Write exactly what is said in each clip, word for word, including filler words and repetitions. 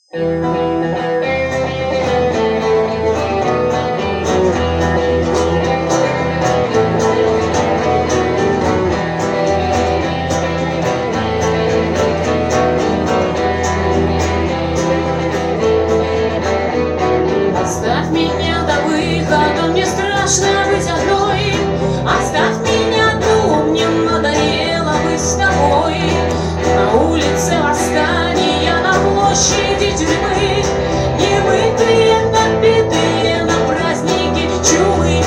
Оставь меня до выхода, мне страшно быть одной. Оставь меня одну, мне надоело быть с тобой. На улице восстания, на площади тюрьмы, немытые, напитые на праздники чумы.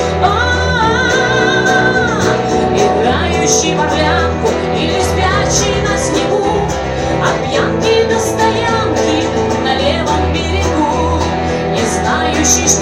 А-а-а, играющий в орлянку или спящий на снегу, от пьянки до стоянки на левом берегу, не знающий, что